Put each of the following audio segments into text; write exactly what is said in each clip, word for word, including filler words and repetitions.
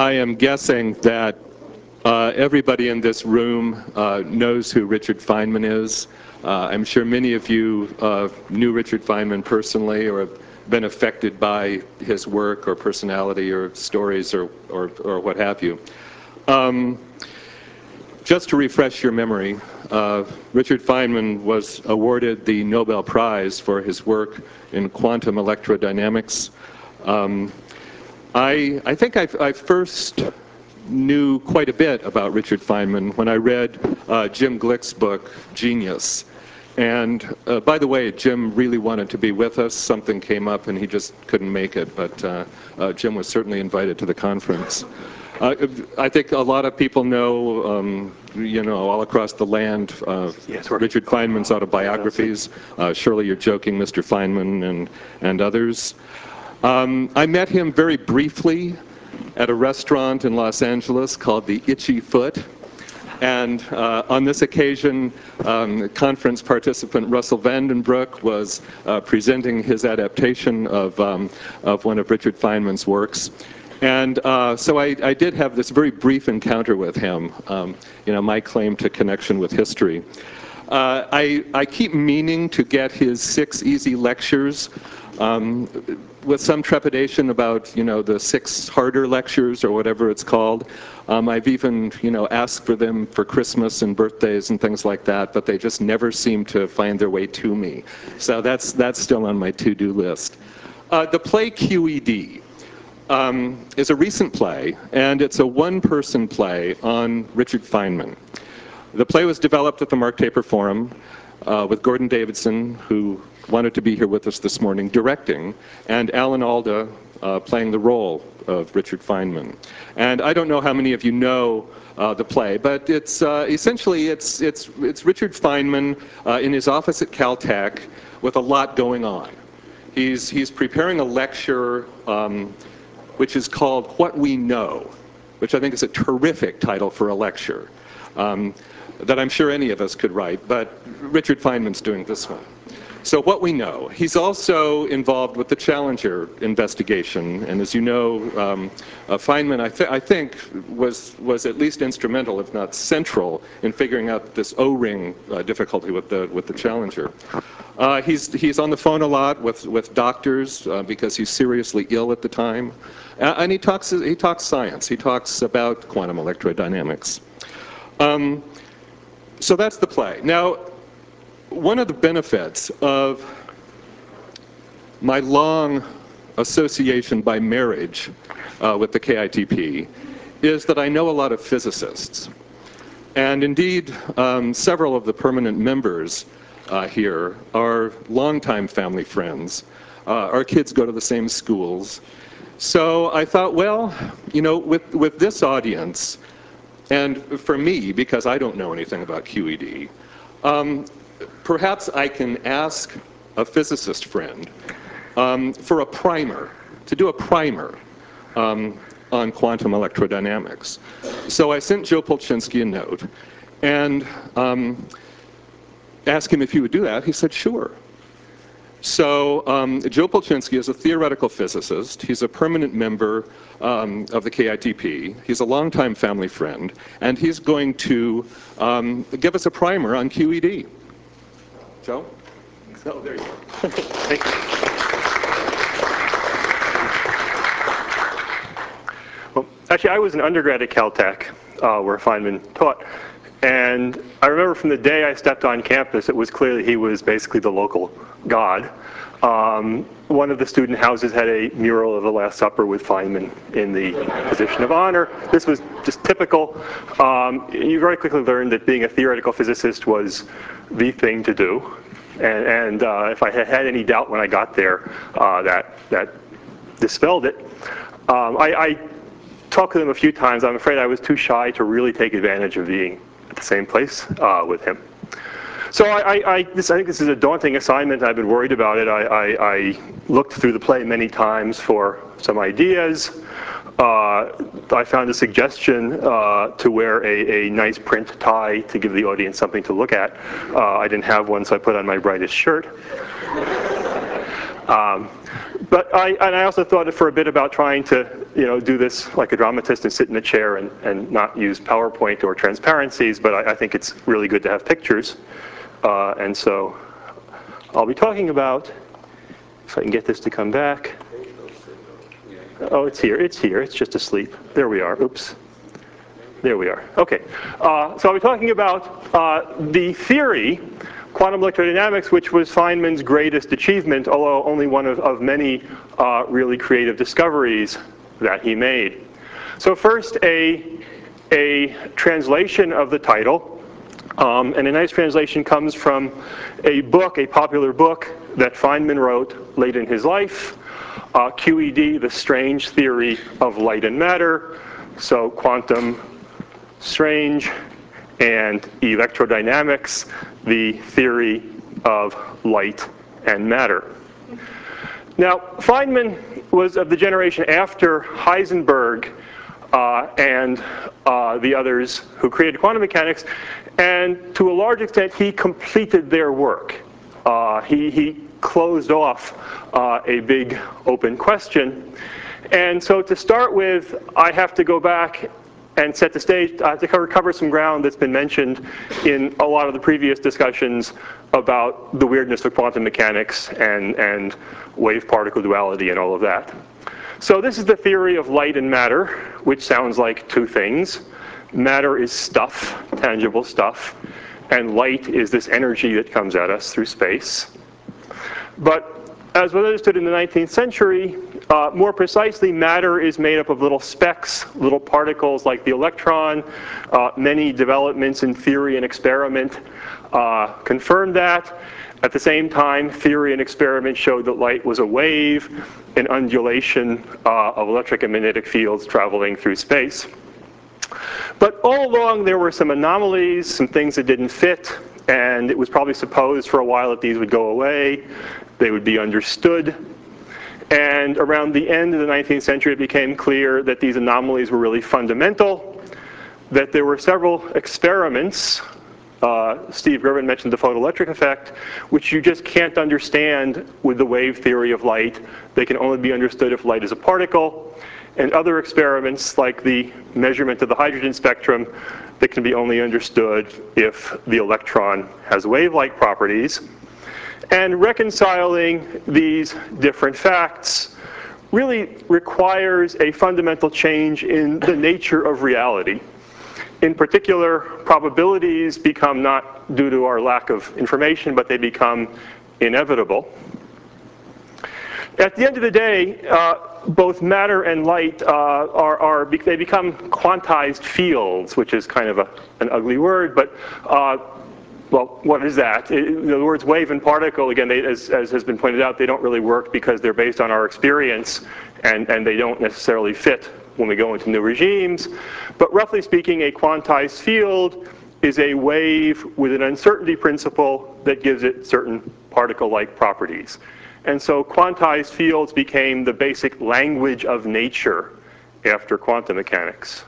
I am guessing that uh, everybody in this room uh, knows who Richard Feynman is. Uh, I'm sure many of you uh, knew Richard Feynman personally or have been affected by his work or personality or stories or, or, or what have you. Um, just to refresh your memory, uh, Richard Feynman was awarded the Nobel Prize for his work in quantum electrodynamics. Um, I, I think I, I first knew quite a bit about Richard Feynman when I read uh, Jim Glick's book, Genius. And uh, by the way, Jim really wanted to be with us. Something came up and he just couldn't make it, but uh, uh, Jim was certainly invited to the conference. Uh, I think a lot of people know, um, you know, all across the land, uh, yes, Richard Feynman's autobiographies. Uh, surely you're joking, Mister Feynman and, and others. Um, I met him very briefly at a restaurant in Los Angeles called the Itchy Foot. And uh, on this occasion, um, conference participant Russell Vandenbroek was uh, presenting his adaptation of, um, of one of Richard Feynman's works. And uh, so I, I did have this very brief encounter with him, um, you know, my claim to connection with history. Uh, I, I keep meaning to get his six easy lectures, um, with some trepidation about, you know, the six harder lectures or whatever it's called. Um, I've even, you know, asked for them for Christmas and birthdays and things like that, but they just never seem to find their way to me. So that's, that's still on my to-do list. Uh, the play Q E D um, is a recent play, and it's a one-person play on Richard Feynman. The play was developed at the Mark Taper Forum uh, with Gordon Davidson, who wanted to be here with us this morning, directing, and Alan Alda uh, playing the role of Richard Feynman. And I don't know how many of you know uh, the play, but it's uh, essentially it's, it's, it's Richard Feynman uh, in his office at Caltech with a lot going on. He's, he's preparing a lecture um, which is called What We Know, which I think is a terrific title for a lecture. Um, that I'm sure any of us could write, but Richard Feynman's doing this one. So what we know. He's also involved with the Challenger investigation, and as you know, um, uh, Feynman, I, th I think, was, was at least instrumental, if not central, in figuring out this O-ring uh, difficulty with the, with the Challenger. Uh, he's, he's on the phone a lot with, with doctors uh, because he's seriously ill at the time, uh, and he talks, he talks science. He talks about quantum electrodynamics. Um, So that's the play. Now, one of the benefits of my long association by marriage uh, with the K I T P is that I know a lot of physicists. And indeed, um, several of the permanent members uh, here are longtime family friends. Uh, our kids go to the same schools. So I thought, well, you know, with, with this audience, and for me, because I don't know anything about Q E D, um, perhaps I can ask a physicist friend um, for a primer, to do a primer um, on quantum electrodynamics. So I sent Joe Polchinski a note and um, asked him if he would do that. He said, sure. So um, Joe Polchinski is a theoretical physicist. He's a permanent member um, of the K I T P. He's a longtime family friend, and he's going to um, give us a primer on Q E D. Joe? Oh, there you go. Thank you. Well, actually, I was an undergrad at Caltech, uh, where Feynman taught. And I remember from the day I stepped on campus, it was clear that he was basically the local god. Um, one of the student houses had a mural of the Last Supper with Feynman in the position of honor. This was just typical. Um, you very quickly learned that being a theoretical physicist was the thing to do. And, and uh, if I had had any doubt when I got there, uh, that, that dispelled it. Um, I, I talked with him a few times. I'm afraid I was too shy to really take advantage of being at the same place uh, with him. So I, I, I, this, I think this is a daunting assignment. I've been worried about it. I, I, I looked through the play many times for some ideas. Uh, I found a suggestion uh, to wear a, a nice print tie to give the audience something to look at. Uh, I didn't have one, so I put on my brightest shirt. Um, But I, and I also thought for a bit about trying to, you know, do this like a dramatist and sit in a chair and, and not use PowerPoint or transparencies, but I, I think it's really good to have pictures. Uh, and so I'll be talking about, if I can get this to come back. Oh, it's here, it's here, it's just asleep. There we are, oops. There we are, okay. Uh, so I'll be talking about uh, the theory, quantum electrodynamics, which was Feynman's greatest achievement, although only one of, of many uh, really creative discoveries that he made. So first, a, a translation of the title, um, and a nice translation comes from a book, a popular book that Feynman wrote late in his life, uh, Q E D, The Strange Theory of Light and Matter, so quantum strange, and electrodynamics, the theory of light and matter. Now, Feynman was of the generation after Heisenberg uh, and uh, the others who created quantum mechanics, and to a large extent, he completed their work. Uh, he, he closed off uh, a big open question. And so to start with, I have to go back and set the stage. I have to cover, cover some ground that's been mentioned in a lot of the previous discussions about the weirdness of quantum mechanics and, and wave-particle duality and all of that. So this is the theory of light and matter, which sounds like two things. Matter is stuff, tangible stuff, and light is this energy that comes at us through space. But as was understood in the nineteenth century, uh, more precisely, matter is made up of little specks, little particles like the electron. Uh, many developments in theory and experiment uh, confirmed that. At the same time, theory and experiment showed that light was a wave, an undulation uh, of electric and magnetic fields traveling through space. But all along, there were some anomalies, some things that didn't fit, and it was probably supposed for a while that these would go away. They would be understood. And around the end of the nineteenth century, it became clear that these anomalies were really fundamental, that there were several experiments, uh, Steve Gervin mentioned the photoelectric effect, which you just can't understand with the wave theory of light. They can only be understood if light is a particle. And other experiments, like the measurement of the hydrogen spectrum, that can be only understood if the electron has wave-like properties. And reconciling these different facts really requires a fundamental change in the nature of reality. In particular, probabilities become not due to our lack of information, but they become inevitable. At the end of the day, uh, both matter and light uh, are, are, they become quantized fields, which is kind of a, an ugly word, but uh, well, what is that? It, the words wave and particle, again, they, as, as has been pointed out, they don't really work because they're based on our experience, and, and they don't necessarily fit when we go into new regimes. But roughly speaking, a quantized field is a wave with an uncertainty principle that gives it certain particle-like properties. And so quantized fields became the basic language of nature after quantum mechanics.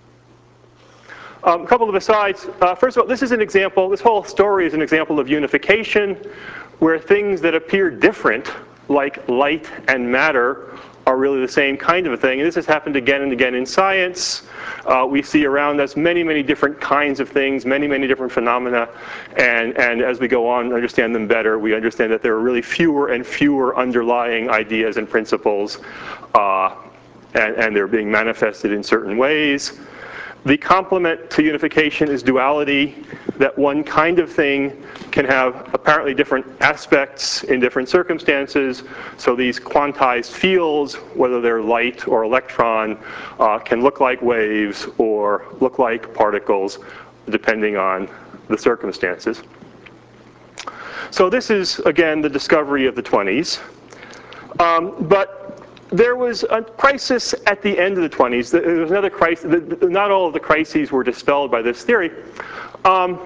Um, a couple of asides. Uh, first of all, this is an example, this whole story is an example of unification, where things that appear different, like light and matter, are really the same kind of a thing. And this has happened again and again in science. Uh, we see around us many, many different kinds of things, many, many different phenomena. And, and as we go on and understand them better, we understand that there are really fewer and fewer underlying ideas and principles, uh, and, and they're being manifested in certain ways. The complement to unification is duality, that one kind of thing can have apparently different aspects in different circumstances. So these quantized fields, whether they're light or electron, uh, can look like waves or look like particles, depending on the circumstances. So this is, again, the discovery of the twenties. Um, but there was a crisis at the end of the twenties. There was another crisis. Not all of the crises were dispelled by this theory. Um,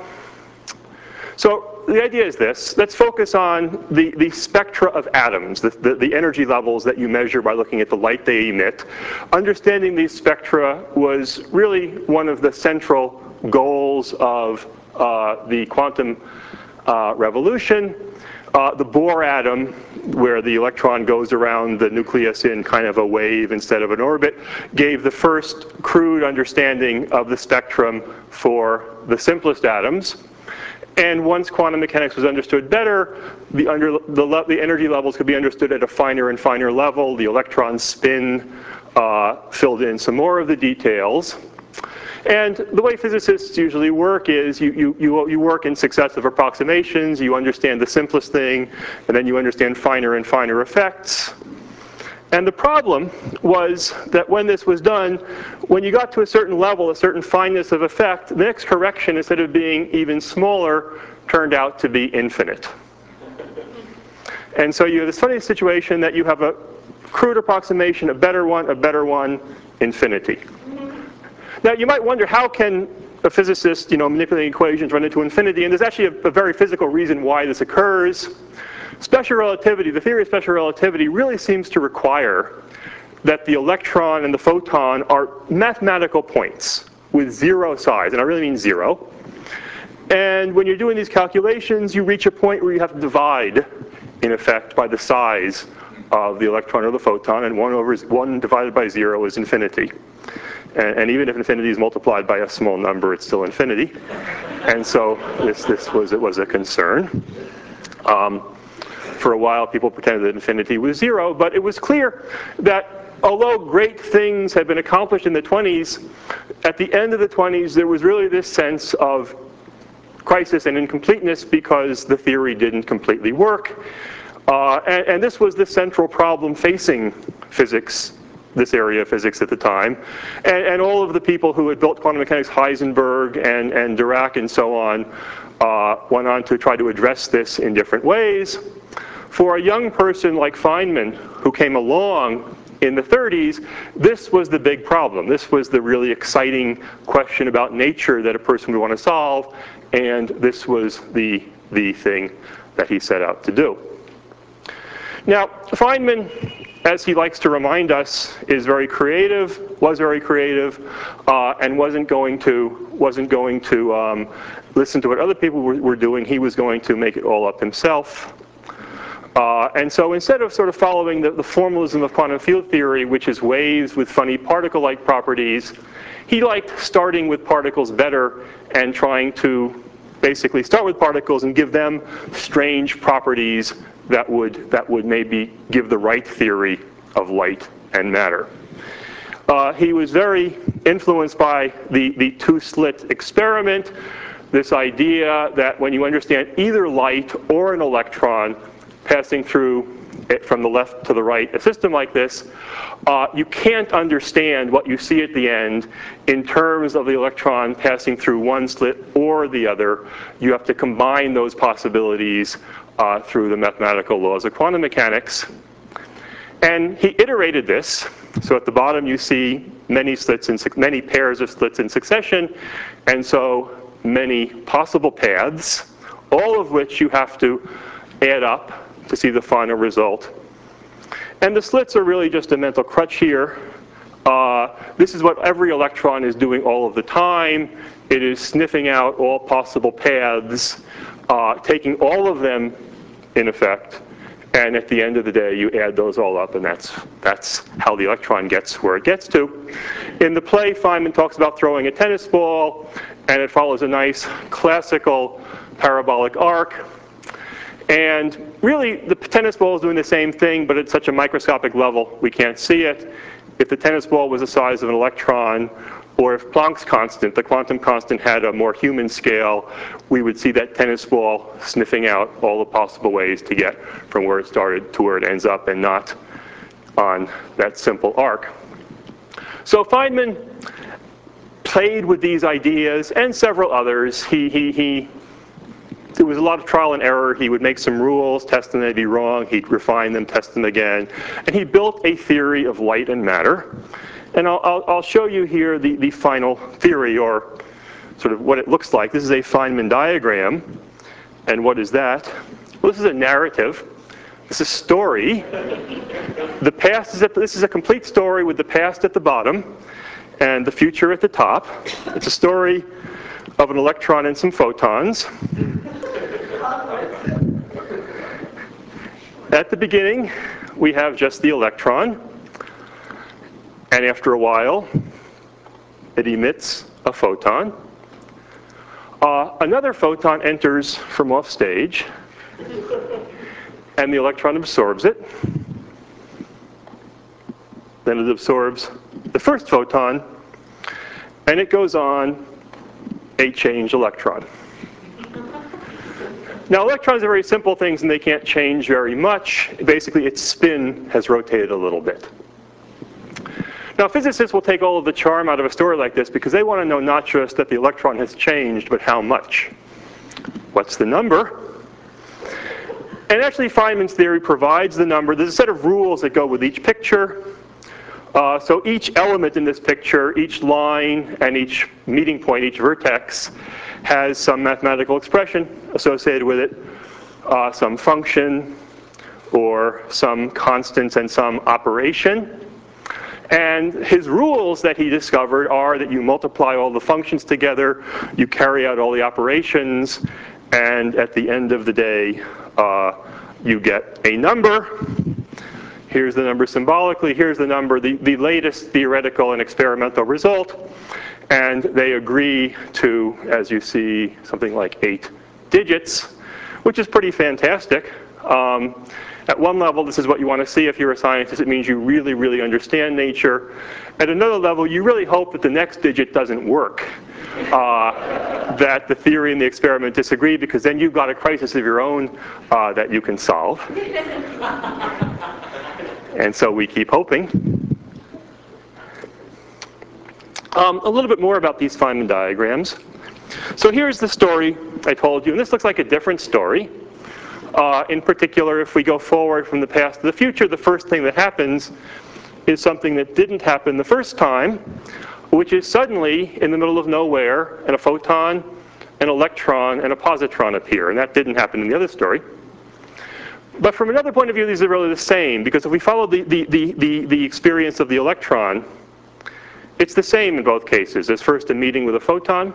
so the idea is this. Let's focus on the, the spectra of atoms, the, the, the energy levels that you measure by looking at the light they emit. Understanding these spectra was really one of the central goals of uh, the quantum uh, revolution. Uh, the Bohr atom, where the electron goes around the nucleus in kind of a wave instead of an orbit, gave the first crude understanding of the spectrum for the simplest atoms. And once quantum mechanics was understood better, the, under, the, the energy levels could be understood at a finer and finer level. The electron spin uh, filled in some more of the details. And the way physicists usually work is you, you, you, you work in successive approximations, you understand the simplest thing, and then you understand finer and finer effects. And the problem was that when this was done, when you got to a certain level, a certain fineness of effect, the next correction, instead of being even smaller, turned out to be infinite. And so you have this funny situation that you have a crude approximation, a better one, a better one, infinity. Now, you might wonder, how can a physicist, you know, manipulating equations run into infinity? And there's actually a, a very physical reason why this occurs. Special relativity, the theory of special relativity, really seems to require that the electron and the photon are mathematical points with zero size, and I really mean zero. And when you're doing these calculations, you reach a point where you have to divide, in effect, by the size of the electron or the photon, and one over one divided by zero is infinity. And, and even if infinity is multiplied by a small number, it's still infinity. And so this, this was, it was a concern. Um, for a while, people pretended that infinity was zero, but it was clear that although great things had been accomplished in the twenties, at the end of the twenties, there was really this sense of crisis and incompleteness because the theory didn't completely work. Uh, and, and this was the central problem facing physics, this area of physics at the time. And, and all of the people who had built quantum mechanics, Heisenberg and, and Dirac and so on, uh, went on to try to address this in different ways. For a young person like Feynman, who came along in the thirties, this was the big problem. This was the really exciting question about nature that a person would want to solve, and this was the, the thing that he set out to do. Now, Feynman, as he likes to remind us, is very creative, was very creative, uh, and wasn't going to, wasn't going to um, listen to what other people were, were doing. He was going to make it all up himself. Uh, and so instead of sort of following the, the formalism of quantum field theory, which is waves with funny particle-like properties, he liked starting with particles better and trying to basically start with particles and give them strange properties that would, that would maybe give the right theory of light and matter. Uh, he was very influenced by the, the two-slit experiment, this idea that when you understand either light or an electron passing through it from the left to the right, a system like this, uh, you can't understand what you see at the end in terms of the electron passing through one slit or the other. You have to combine those possibilities uh, through the mathematical laws of quantum mechanics. And he iterated this. So at the bottom you see many slits in, many pairs of slits in succession, and so many possible paths, all of which you have to add up to see the final result. And the slits are really just a mental crutch here. Uh, this is what every electron is doing all of the time. It is sniffing out all possible paths, uh, taking all of them in effect, and at the end of the day you add those all up, and that's, that's how the electron gets where it gets to. In the play, Feynman talks about throwing a tennis ball, and it follows a nice classical parabolic arc. And really, the tennis ball is doing the same thing, but at such a microscopic level, we can't see it. If the tennis ball was the size of an electron, or if Planck's constant, the quantum constant, had a more human scale, we would see that tennis ball sniffing out all the possible ways to get from where it started to where it ends up, and not on that simple arc. So Feynman played with these ideas and several others. He, he, he There was a lot of trial and error. He would make some rules, test them, they'd be wrong. He'd refine them, test them again. And he built a theory of light and matter. And I'll, I'll, I'll show you here the, the final theory, or sort of what it looks like. This is a Feynman diagram. And what is that? Well, this is a narrative. This is a story. The past is at, this is a complete story with the past at the bottom and the future at the top. It's a story of an electron and some photons. At the beginning, we have just the electron, and after a while, it emits a photon. Uh, another photon enters from off stage, and the electron absorbs it. Then it absorbs the first photon, and it goes on a changed electron. Now, electrons are very simple things, and they can't change very much. Basically, its spin has rotated a little bit. Now, physicists will take all of the charm out of a story like this because they want to know not just that the electron has changed, but how much. What's the number? And actually, Feynman's theory provides the number. There's a set of rules that go with each picture. Uh, so each element in this picture, each line and each meeting point, each vertex, has some mathematical expression associated with it, uh, some function or some constants and some operation. And his rules that he discovered are that you multiply all the functions together, you carry out all the operations, and at the end of the day, uh, you get a number. Here's the number symbolically, here's the number, the, the latest theoretical and experimental result. And they agree to, as you see, something like eight digits, which is pretty fantastic. Um, at one level, this is what you want to see if you're a scientist. It means you really, really understand nature. At another level, you really hope that the next digit doesn't work. Uh, that the theory and the experiment disagree, because then you've got a crisis of your own uh, that you can solve. And so we keep hoping. Um, a little bit more about these Feynman diagrams. So here's the story I told you, and this looks like a different story. Uh, in particular, if we go forward from the past to the future, the first thing that happens is something that didn't happen the first time, which is suddenly, in the middle of nowhere, and a photon, an electron, and a positron appear, and that didn't happen in the other story. But from another point of view, these are really the same, because if we follow the, the, the, the, the experience of the electron, it's the same in both cases. There's first a meeting with a photon,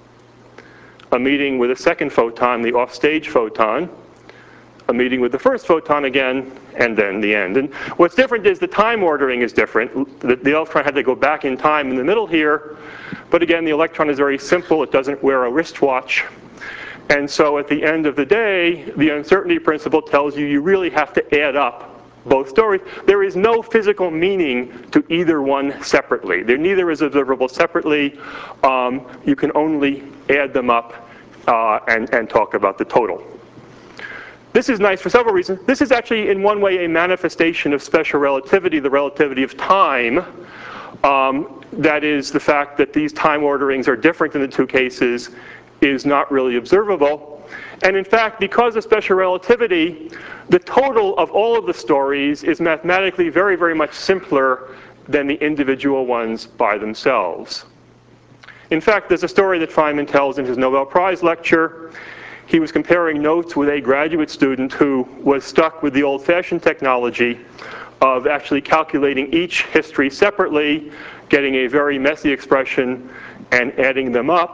a meeting with a second photon, the offstage photon, a meeting with the first photon again, and then the end. And what's different is the time ordering is different. The, the electron had to go back in time in the middle here, but again, the electron is very simple. It doesn't wear a wristwatch. And so at the end of the day, the uncertainty principle tells you you really have to add up both stories. There is no physical meaning to either one separately. There neither is observable separately. Um, you can only add them up uh, and, and talk about the total. This is nice for several reasons. This is actually, in one way, a manifestation of special relativity, the relativity of time. Um, that is, the fact that these time orderings are different in the two cases is not really observable. And in fact, because of special relativity, the total of all of the stories is mathematically very, very much simpler than the individual ones by themselves. In fact, there's a story that Feynman tells in his Nobel Prize lecture. He was comparing notes with a graduate student who was stuck with the old-fashioned technology of actually calculating each history separately, getting a very messy expression, and adding them up.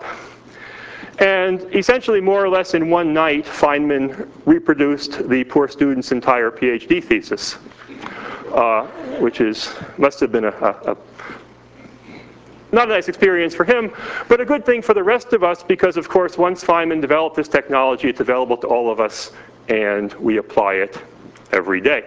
And essentially, more or less in one night, Feynman reproduced the poor student's entire PhD thesis, uh, which is must have been a, a, a not a nice experience for him, but a good thing for the rest of us, because of course, once Feynman developed this technology, it's available to all of us, and we apply it every day.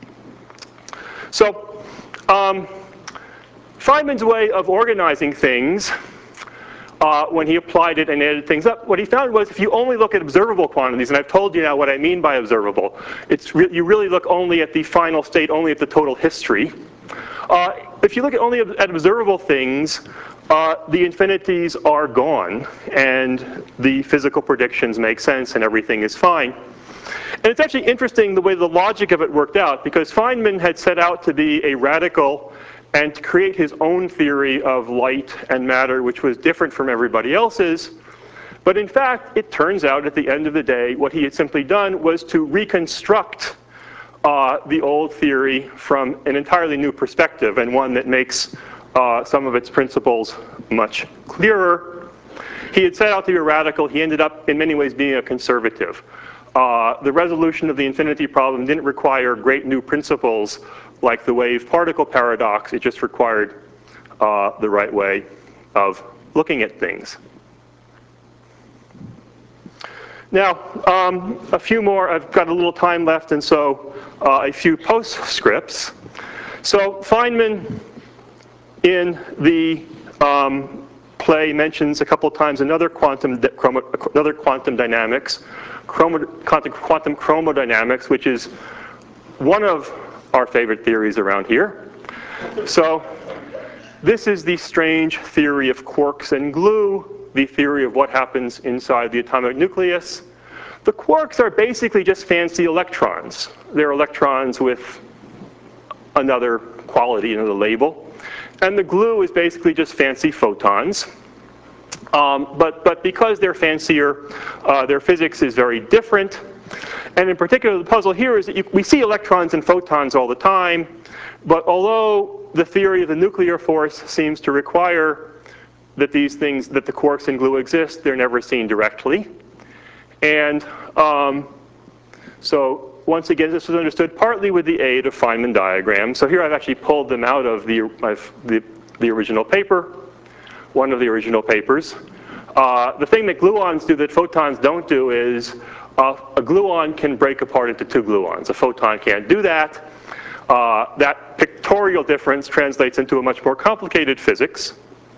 So, um, Feynman's way of organizing things, Uh, when he applied it and added things up, what he found was if you only look at observable quantities, and I've told you now what I mean by observable, it's re you really look only at the final state, only at the total history. Uh, if you look at only at observable things, uh, the infinities are gone, and the physical predictions make sense, and everything is fine. And it's actually interesting the way the logic of it worked out, because Feynman had set out to be a radical and to create his own theory of light and matter, which was different from everybody else's. But in fact, it turns out at the end of the day, what he had simply done was to reconstruct uh, the old theory from an entirely new perspective, and one that makes uh, some of its principles much clearer. He had set out to be a radical. He ended up, in many ways, being a conservative. uh, the resolution of the infinity problem didn't require great new principles like the wave-particle paradox. It just required uh, the right way of looking at things. Now, um, a few more. I've got a little time left, and so uh, a few postscripts. So Feynman, in the um, play, mentions a couple times another quantum, chromo, another quantum dynamics, chromo, quantum, quantum chromodynamics, which is one of our favorite theories around here. So this is the strange theory of quarks and glue, the theory of what happens inside the atomic nucleus. The quarks are basically just fancy electrons. They're electrons with another quality, another label. And the glue is basically just fancy photons. Um, but, but because they're fancier, uh, their physics is very different. And in particular, the puzzle here is that you, we see electrons and photons all the time. But although the theory of the nuclear force seems to require that these things, that the quarks and glue exist, they're never seen directly. And um, so once again, this was understood partly with the aid of Feynman diagrams. So here I've actually pulled them out of the, the, the original paper, one of the original papers. Uh, the thing that gluons do that photons don't do is uh, a gluon can break apart into two gluons. A photon can't do that. Uh, that pictorial difference translates into a much more complicated physics.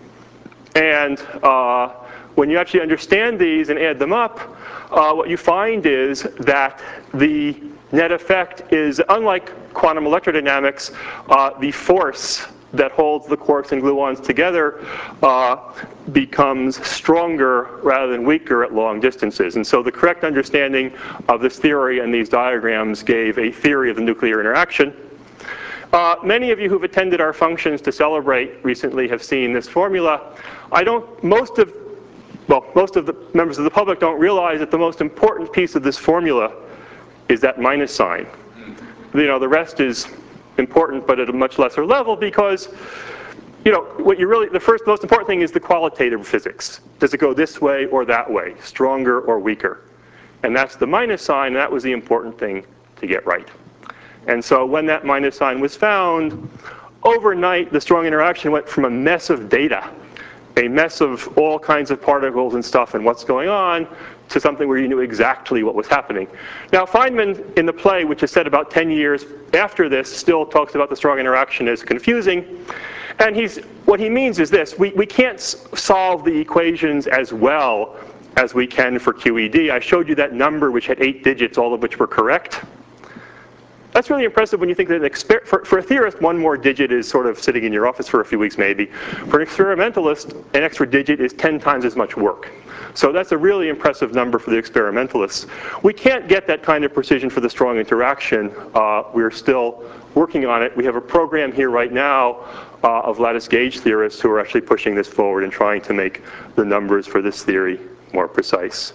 And uh, when you actually understand these and add them up, uh, what you find is that the net effect is, unlike quantum electrodynamics, uh, the force that holds the quarks and gluons together uh, becomes stronger rather than weaker at long distances. And so the correct understanding of this theory and these diagrams gave a theory of the nuclear interaction. Uh, many of you who've attended our functions to celebrate recently have seen this formula. I don't, most of, well, most of the members of the public don't realize that the most important piece of this formula is that minus sign. You know, the rest is important, but at a much lesser level, because, you know, what you really, the first most important thing is the qualitative physics. Does it go this way or that way, stronger or weaker? And that's the minus sign, and that was the important thing to get right. And so when that minus sign was found, overnight the strong interaction went from a mess of data, a mess of all kinds of particles and stuff and what's going on, to something where you knew exactly what was happening. Now Feynman, in the play, which is set about ten years after this, still talks about the strong interaction as confusing. And he's, what he means is this: we, we can't solve the equations as well as we can for Q E D. I showed you that number which had eight digits, all of which were correct. That's really impressive when you think that an exper for, for a theorist, one more digit is sort of sitting in your office for a few weeks maybe. For an experimentalist, an extra digit is ten times as much work. So that's a really impressive number for the experimentalists. We can't get that kind of precision for the strong interaction. Uh, we're still working on it. We have a program here right now uh, of lattice gauge theorists who are actually pushing this forward and trying to make the numbers for this theory more precise.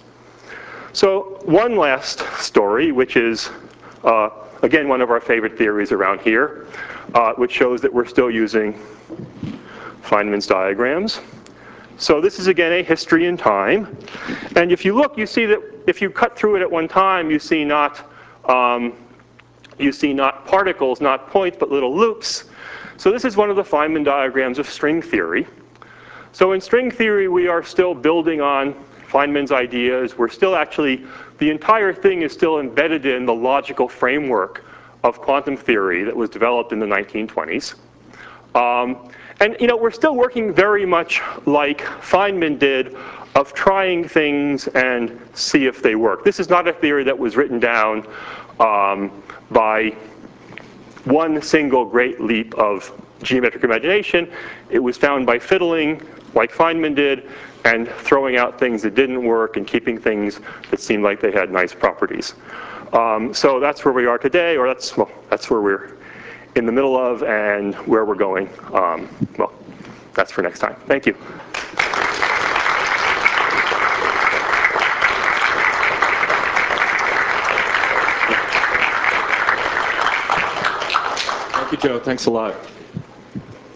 So one last story, which is uh, again one of our favorite theories around here, uh, which shows that we're still using Feynman's diagrams. So this is again a history in time, and if you look, you see that if you cut through it at one time, you see not um, you see not particles, not points, but little loops. So this is one of the Feynman diagrams of string theory. So in string theory, we are still building on Feynman's ideas. We're still actually, the entire thing is still embedded in the logical framework of quantum theory that was developed in the nineteen twenties. Um, And you know, we're still working very much like Feynman did, of trying things and see if they work. This is not a theory that was written down um, by one single great leap of geometric imagination. It was found by fiddling, like Feynman did, and throwing out things that didn't work and keeping things that seemed like they had nice properties. Um, so that's where we are today, or that's, well, that's where we're in the middle of and where we're going. Um, well, that's for next time. Thank you. Thank you, Joe. Thanks a lot.